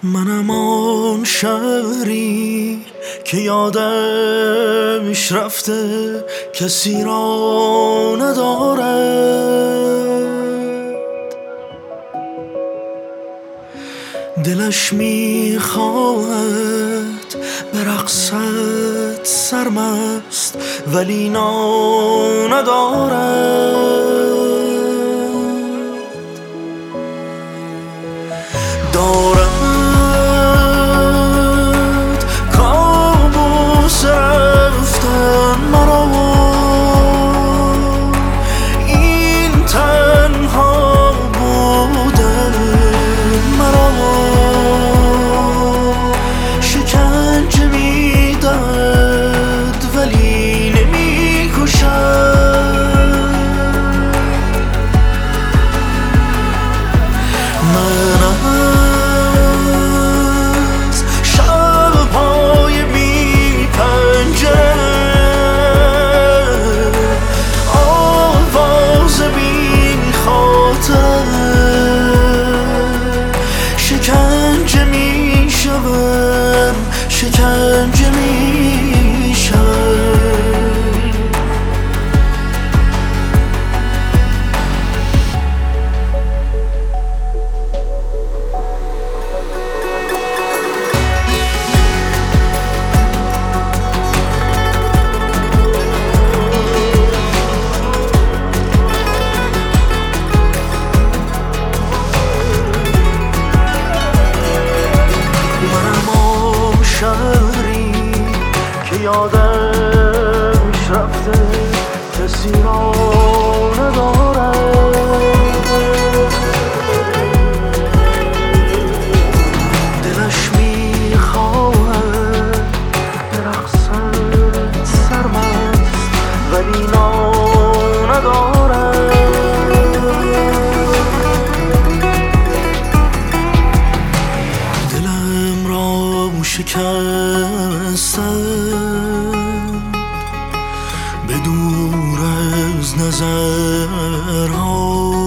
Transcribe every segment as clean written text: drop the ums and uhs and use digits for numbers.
منم آن شهری که یادش رفته کسی را ندارد، دلش میخواهد به رقصت سرمست ولی نا ندارد. کابوس رفتن مرا، این تنها بودن مرا، شکنجه میدهد ولی نمیکشد. شکنجه میشوم، شکنجه میشوم. شهری که یادش رفته کسی را ندارد، دلش میخواهد به رقصت سرمست ولی نا ندارد. دلم را شکستم به دور از نظرها،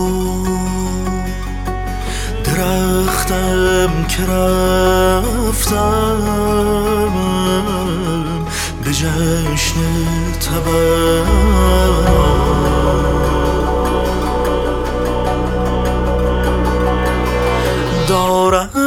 درختم که رفتم به جشن تبر دارم.